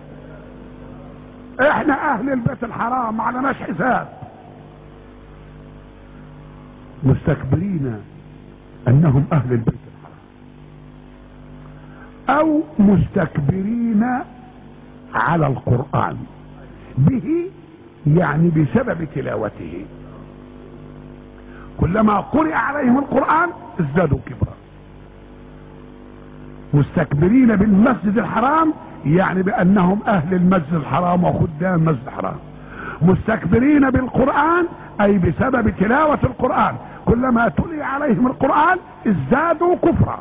احنا اهل البيت الحرام ما علناش حساب. مستكبرين انهم اهل البيت الحرام، او مستكبرين على القرآن به، يعني بسبب تلاوته. كلما قرئ عليهم القرآن ازدادوا كبرا. مستكبرين بالمسجد الحرام يعني بانهم اهل المسجد الحرام وخدام المسجد الحرام. مستكبرين بالقرآن اي بسبب تلاوة القرآن، كلما تلي عليهم القرآن ازدادوا كفرا.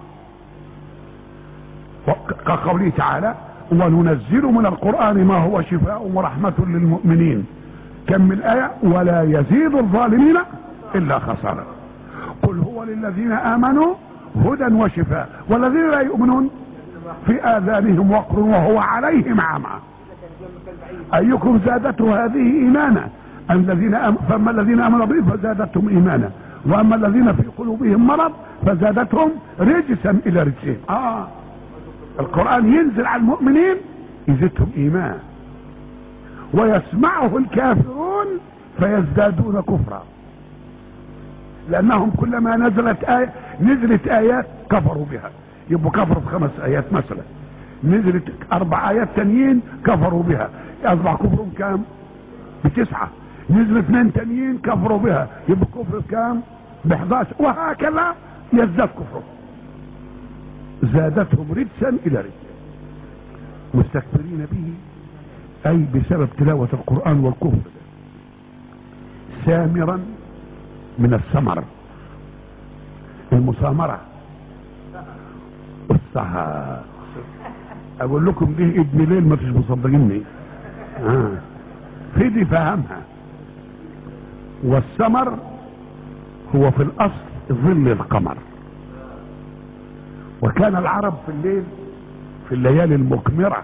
كقوله تعالى وننزل من القرآن ما هو شفاء ورحمة للمؤمنين. كم من آية؟ ولا يزيد الظالمين إلا خسارة. قل هو للذين آمنوا هدى وشفاء والذين لا يؤمنون في آذانهم وقر وهو عليهم عمى. أيكم زادته هذه إيمانا؟ فأما الذين آمنوا به فزادتهم إيمانا، وأما الذين في قلوبهم مرض فزادتهم رجسا إلى رجسهم. القرآن ينزل على المؤمنين يزيدهم إيمان، ويسمعه الكافرون فيزدادون كفرا، لأنهم كلما نزلت آيات كفروا بها، يبقوا كفروا ب5 آيات مثلا، نزلت 4 آيات تانيين كفروا بها، أصبح كفرهم كام؟ ب9. نزل 2 تانيين كفروا بها، يبقى كفر بكام؟ ب11، وهكذا يزداد كفرهم. زادتهم رجسا الى رجس. مستكبرين به اي بسبب تلاوة القرآن والكفر. سامرا من السمر، المسامرة. اقول لكم دي ابن ليل ما فيش مصدقيني. في دي فهمها. والسمر هو في الاصل ظل القمر، وكان العرب في الليل في الليالي المقمرة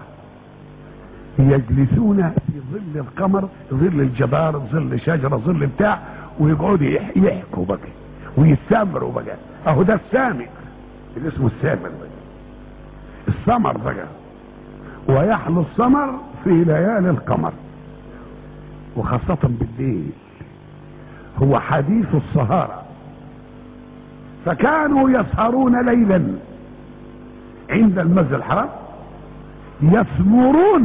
يجلسون في ظل القمر، ظل الجبار، ظل شجرة، ظل بتاع، ويقعدوا يحكوا بقى ويستمروا بقى. اهو ده السامر اللي اسمه السامر بقى. السمر بقى، ويحلو السمر في ليالي القمر وخاصة بالليل، هو حديث السهارة. فكانوا يسهرون ليلا عند المسجد الحرام يسمرون،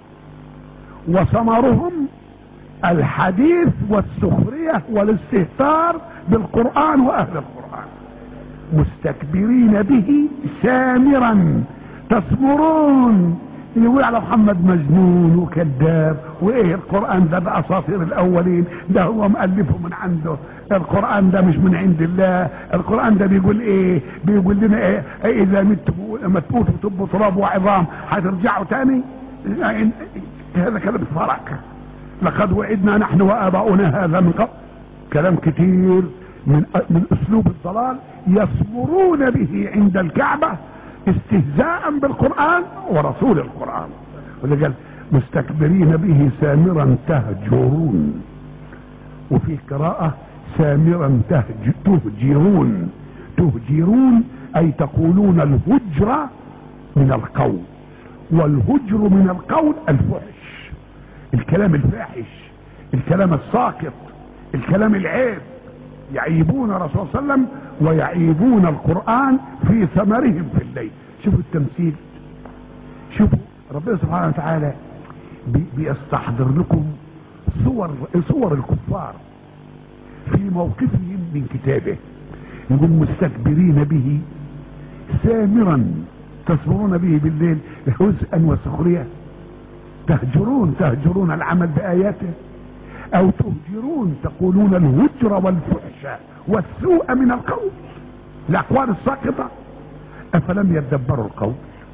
وسمرهم الحديث والسخرية والاستهتار بالقرآن وأهل القرآن. مستكبرين به سامرا تسمرون، يقول على محمد مجنون وكذاب، وايه القرآن ده بأساطير الأولين، ده هو مؤلفه من عنده، القرآن ده مش من عند الله. القرآن ده بيقول ايه؟ بيقول لنا ايه؟ اذا متموتوا تبقوا تراب وعظام هترجعوا تاني؟ هذا كلام فرق. لقد وعدنا نحن وآباؤنا هذا من قبل. كلام كتير من اسلوب الضلال. يسمرون به عند الكعبة استهزاء بالقرآن ورسول القرآن. وده قال مستكبرين به سامرا تهجرون، وفي قراءة سامرا تهجرون. تهجرون أي تقولون الهجر من القول، والهجر من القول الفحش، الكلام الفاحش، الكلام الساقط، الكلام العيب. يعيبون الرسول صلى الله عليه وسلم ويعيبون القرآن في ثمرهم في الليل. شوفوا التمثيل، شوفوا ربنا سبحانه وتعالى بيستحضر لكم صور الكفار في موقفهم من كتابه. يقول مستكبرين به سامرا، تسمرون به بالليل هزءا وسخرية. تهجرون العمل بآياته، او تهجرون تقولون الهجر والفحش والسوء من القول، الاقوال الساقطة. افلم يدبروا القول؟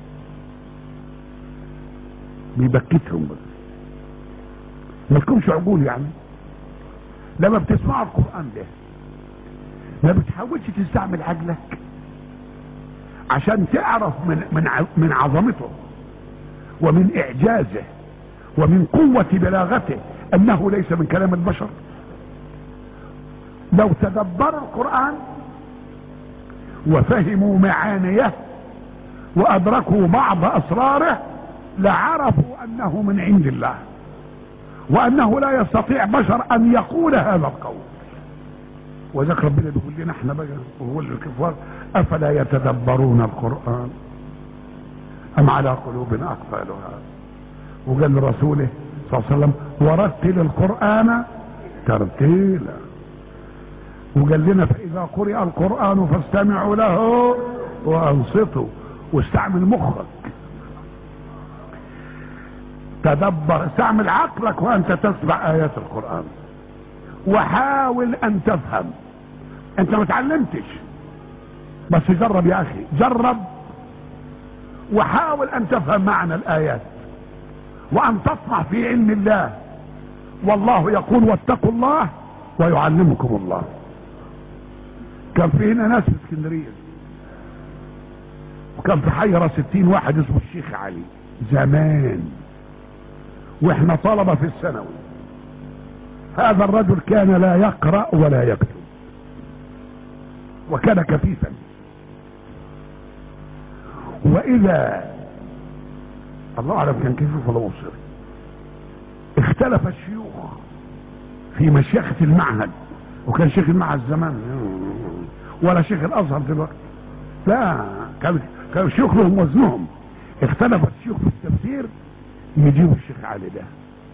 بيبكتهم بس، ما تكونش عقول يعني. لما بتسمعوا القرآن ده ما بتحاولش تستعمل عقلك عشان تعرف من عظمته ومن اعجازه ومن قوة بلاغته انه ليس من كلام البشر. لو تدبروا القرآن وفهموا معانيه وادركوا بعض اسراره لعرفوا انه من عند الله، وانه لا يستطيع بشر ان يقول هذا القول. وذاك ربنا بيقول لنا احنا بقى وهو الكفار افلا يتدبرون القرآن ام على قلوب اقفالها. وقال لرسوله صلى الله عليه وسلم ورتل القرآن ترتيلا. وقال لنا فاذا قرئ القرآن فاستمعوا له وانصتوا، واستعمل مخك، تدبر، استعمل عقلك وانت تسمع ايات القرآن، وحاول ان تفهم. انت ما تعلمتش بس جرب يا اخي، جرب وحاول ان تفهم معنى الايات وان تطمع في علم الله. والله يقول واتقوا الله ويعلمكم الله. كان في هنا ناس في اسكندريه وكان في حي 60 واحد اسمه الشيخ علي زمان، واحنا طلبة في الثانوي. هذا الرجل كان لا يقرأ ولا يكتب وكان كفيفا. واذا الله اعلم كان كفيف ولا مبصر، اختلف الشيوخ في مشيخة المعهد، وكان شيخ المعهد زمان ولا شيخ الازهر دلوقتي، لا كانوا الشيوخ لهم وزنهم. اختلف الشيوخ في التفسير، يجيبوا الشيخ علي ده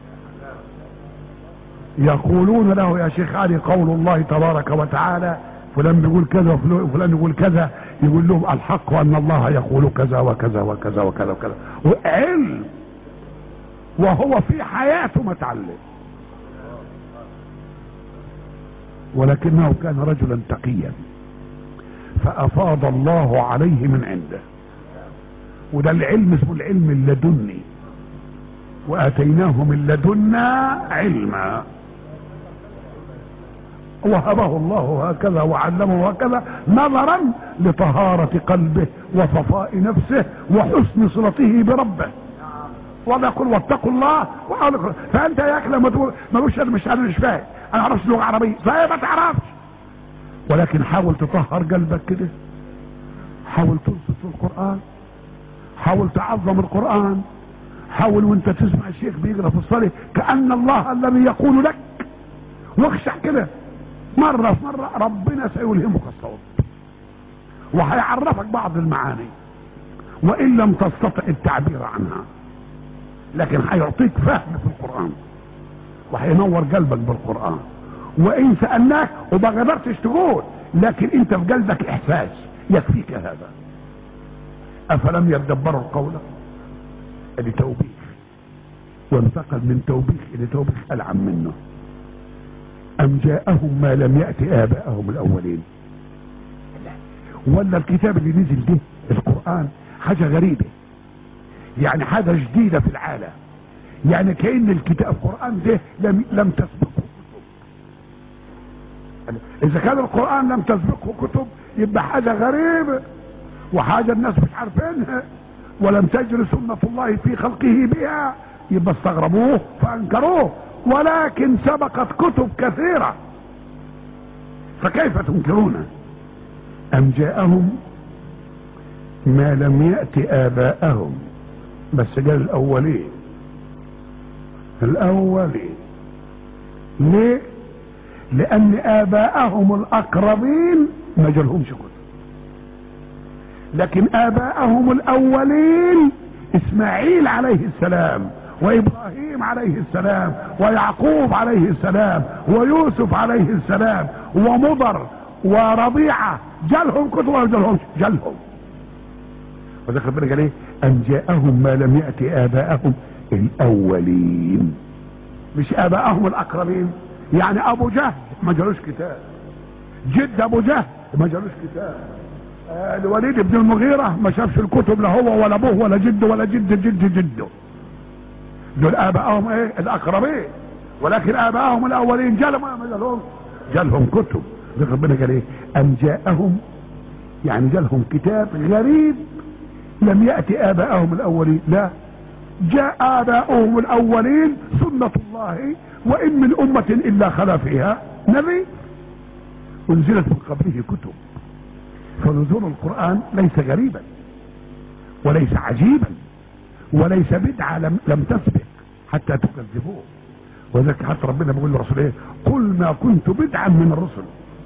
يقولون له يا شيخ علي قول الله تبارك وتعالى فلان بيقول كذا وفلان يقول كذا، يقول لهم الحق ان الله يقول كذا وكذا وكذا وكذا وكذا، وعلم وهو في حياته ما اتعلم، ولكنه كان رجلا تقيا فافاض الله عليه من عنده. وده العلم اسمه العلم اللدني، واتيناه من لدنا علما، وهبه الله هكذا وعلمه هكذا نظرا لطهارة قلبه وصفاء نفسه وحسن صلته بربه. ولا يقول واتقوا الله فانت يا اخي لما تقول ملوش انا مش فاهم، انا اعرفش لغه عربيه، زي ما تعرفش، ولكن حاول تطهر قلبك كده، حاول تنصت في القرآن، حاول تعظم القرآن، حاول وانت تسمع الشيخ بيقرا في الصلاه كأن الله الذي يقول لك، واخشع كده. مرة في مرة ربنا سيلهمك الصوت وهيعرفك بعض المعاني وان لم تستطع التعبير عنها، لكن هيعطيك فهم في القرآن وهينور قلبك بالقرآن. وان سألناك وما قدرتش تقول، لكن انت في قلبك احساس يكفيك هذا. افلم يدبروا القول ادي توبيخ، وانتقل من توبيخ الى توبيخ العن منه. ام جاءهم ما لم يأت اباءهم الاولين. ولا الكتاب اللي نزل ده القرآن حاجة غريبة، يعني حاجة جديدة في العالم، يعني كأن الكتاب القرآن ده لم تسبقه كتب. اذا كان القرآن لم تسبقه كتب يبقى حاجة غريبة، وحاجة الناس مش عارفينها، ولم تجري سنة الله في خلقه بها، يبقى استغربوه فانكروه، ولكن سبقت كتب كثيرة، فكيف تنكرونه؟ ام جاءهم ما لم يأت آباءهم، بس قال الاولين. ليه؟ لان آباءهم الاقربين ما جالهمش كتب، لكن آباءهم الاولين اسماعيل عليه السلام وابراهيم عليه السلام ويعقوب عليه السلام ويوسف عليه السلام ومضر وربيعة، جالهم كتب ولا جالهمش؟ جالهم. وذكر ربنا قال ايه؟ ان جاءهم ما لم يأت آباءهم الاولين، مش آباءهم الاقربين. يعني ابو جهل ما جالوش كتاب، جد ابو جهل ما جالوش كتاب، الوليد بن المغيرة ما شافش الكتب، لا هو ولا ابوه ولا جده ولا جد جده. دول آباءهم ايه؟ الاقربين. ولكن آباءهم الاولين جالهم ما جالهم كتب. ذكر ربنا قال ايه؟ ان جاءهم، يعني جالهم كتاب غريب لم يأتي آباءهم الاولين. لا، جاء آباؤهم الاولين سنة الله، وان من امة الا خلا فيها نبي، انزلت من قبله كتب. فنزول القرآن ليس غريبا وليس عجيبا وليس بدعة لم تسبق حتى تكذبوه. وذلك حتى ربنا بيقول لرسوله ايه؟ قل ما كنت بدعا من الرسل.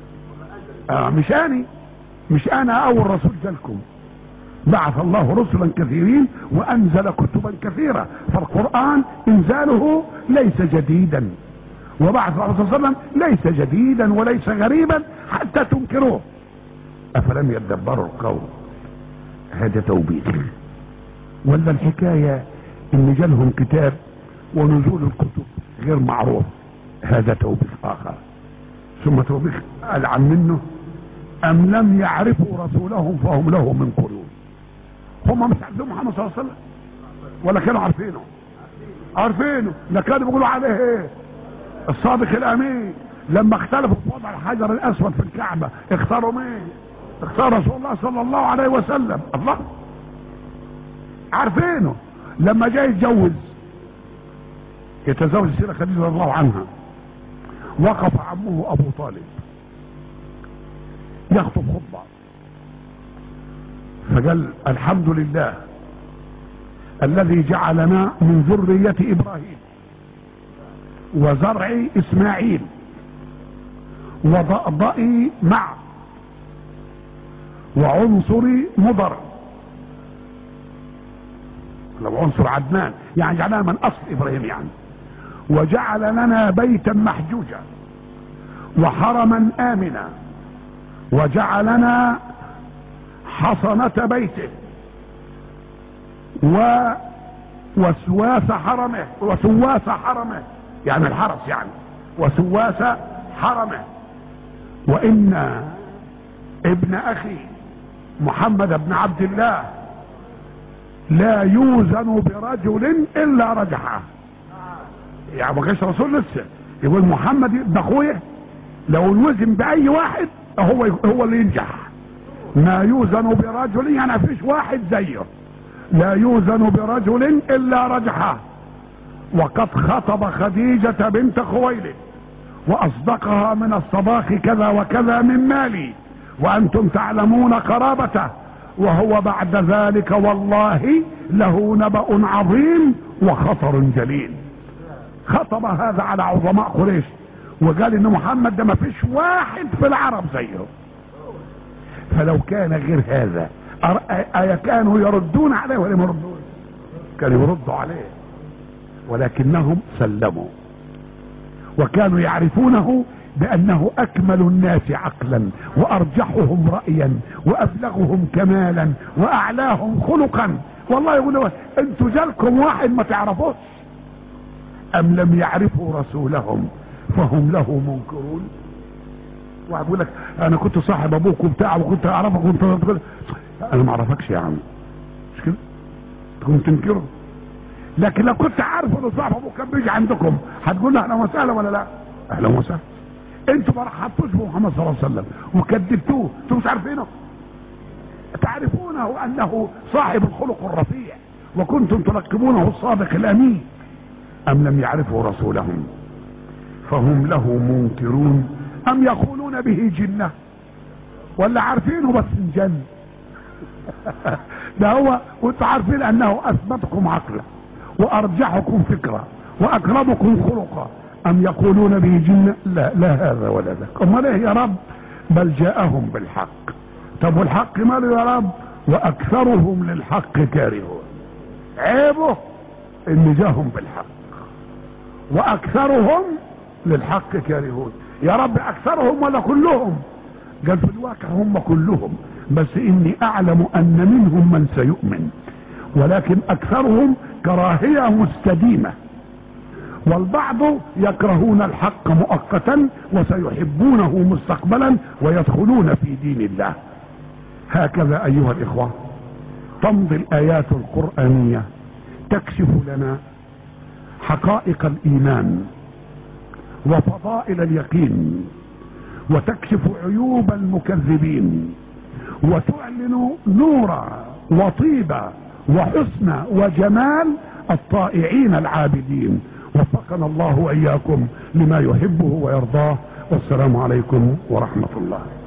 مش انا اول رسول جالكم، بعث الله رسلا كثيرين وانزل كتبا كثيرة، فالقرآن انزاله ليس جديدا، وبعث الله صلى الله عليه وسلم ليس جديدا وليس غريبا حتى تنكروه. افلم يدبروا القول؟ هذا توبيخ. ولا الحكاية ان جالهم كتاب ونزول الكتب غير معروف؟ هذا توبيخ اخر. ثم توبيخ العن منه، ام لم يعرفوا رسولهم فهم له منكرون. هم مش عارفين محمد صلى الله عليه وسلم ولا كانوا عارفينه؟ ده كانوا بيقولوا عليه ايه؟ الصادق الامين. لما اختلفوا في وضع الحجر الاسود في الكعبة اختاروا مين؟ اختار رسول الله صلى الله عليه وسلم. الله، عارفينه. لما جاي يتزوج السيدة خديجة رضي الله عنها، وقف عمه ابو طالب يخطب خطبة، فقال الحمد لله الذي جعلنا من ذرية ابراهيم وزرع اسماعيل وضأضئي مع وعنصري مضر، لو عنصر عدنان يعني جعلنا من اصل ابراهيم يعني، وجعل لنا بيتا محجوجا وحرما امنا وجعلنا حصنة بيته وسواس حرمه يعني الحرس يعني، وسواس حرمه. وان ابن اخي محمد بن عبد الله لا يوزن برجل الا رجحه. يعني ما كانش رسول لسه، يقول محمد ابن اخويا لو الوزن باي واحد هو اللي ينجح. ما يوزن برجل يعني فيش واحد زيه، لا يوزن برجل الا رجحه. وقد خطب خديجة بنت خويلد واصدقها من الصداق كذا وكذا من مالي وانتم تعلمون قرابته، وهو بعد ذلك والله له نبأ عظيم وخطر جليل. خطب هذا على عظماء قريش وقال ان محمد ده ما فيش واحد في العرب زيه. فلو كان غير هذا كانوا يردون عليه ولا يردون؟ كانوا يردوا عليه، ولكنهم سلموا وكانوا يعرفونه بانه اكمل الناس عقلا وارجحهم رأيا وابلغهم كمالا واعلاهم خلقا. والله يقولوا انتوا جالكم واحد ما تعرفوش. ام لم يعرفوا رسولهم فهم له منكرون. واحد يقول لك انا كنت صاحب ابوك وبتاع وكنت اعرفك وانت انا ما اعرفكش يا عم، مش كده؟ تكون تنكره. لكن لو كنت عارف انه صاحب ابوك كان بيجي عندكم هتقول له اهلا وسهلا ولا لا؟ اهلا وسهلا. انتوا ما رحبتوش بمحمد صلى الله عليه وسلم وكذبتوه، انتوا مش عارفينه. تعرفونه انه صاحب الخلق الرفيع وكنتم تلقبونه الصادق الامين، ام لم يعرفوا رسولهم فهم له منكرون، ام يقولون به جنة، ولا عارفينه بس انجن. ده هو، وانتم عارفين انه اثبتكم عقلا وارجحكم فكرة واكرمكم خلقا، ام يقولون به جنة؟ لا، لا هذا ولا ذاك. امال ايه يا رب؟ بل جاءهم بالحق. طب والحق ماله يا رب؟ واكثرهم للحق كارهون. عيبه ان جاءهم بالحق واكثرهم للحق كارهون. يا رب اكثرهم ولا كلهم؟ قال في الواقع هم كلهم، بس اني اعلم ان منهم من سيؤمن، ولكن اكثرهم كراهية مستديمة، والبعض يكرهون الحق مؤقتا وسيحبونه مستقبلا ويدخلون في دين الله. هكذا ايها الاخوة تمضي الايات القرآنية تكشف لنا حقائق الايمان وفضائل اليقين، وتكشف عيوب المكذبين، وتعلن نور وطيب وحسن وجمال الطائعين العابدين. وفقنا الله واياكم لما يحبه ويرضاه، والسلام عليكم ورحمة الله.